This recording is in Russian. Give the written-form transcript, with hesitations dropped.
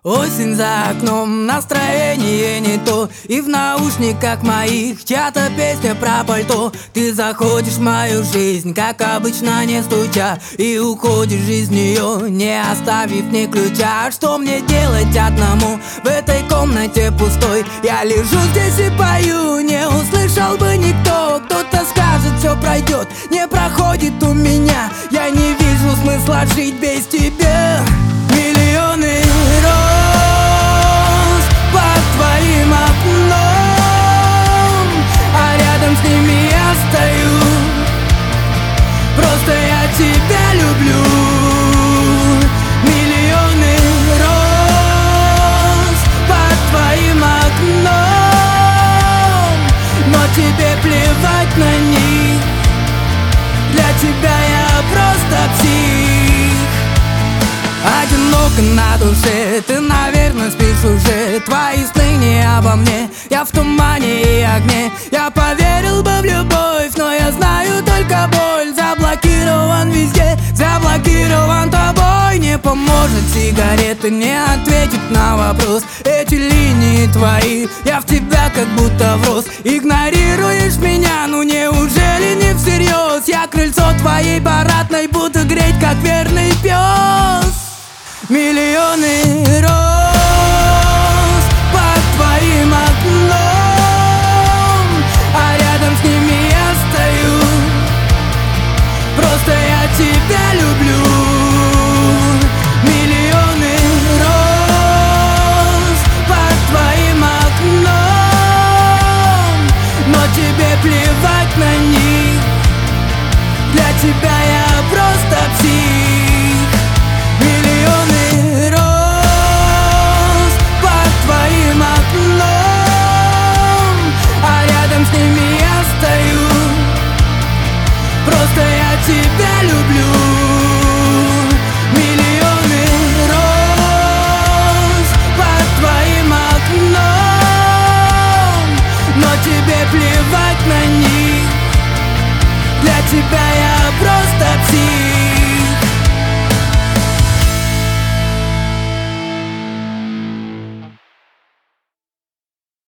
Осень за окном, настроение не то. И в наушниках моих чья-то песня про пальто. Ты заходишь в мою жизнь, как обычно не стуча, и уходишь из нее, не оставив ни ключа. Что мне делать одному в этой комнате пустой? Я лежу здесь и пою, не услышал бы никто. Кто-то скажет, все пройдет, не проходит у меня. Я не вижу смысла жить без тебя. Миллионы роз под твоим окном, а рядом с ними я стою. Просто я тебя люблю. Миллионы роз под твоим окном, но тебе плевать на них. Для тебя я просто псих. Одиноко на душе, ты, наверное, спишь уже. Твои сны не обо мне, я в тумане и огне. Я поверил бы в любовь, но я знаю только боль. Заблокирован везде, заблокирован тобой. Не поможет сигареты, не ответит на вопрос. Эти линии твои, я в тебя как будто врос. Игнорируешь меня, ну неужели не всерьез? Я крыльцо твоей парадной буду греть, как верный пес. Миллионы роз под твоим окном, а рядом с ними я стою. Просто я тебя люблю. Миллионы роз под твоим окном, но тебе плевать на них. Для тебя я просто псих. Миллионы роз под твоим окном, а рядом с ними я стою. Просто я тебя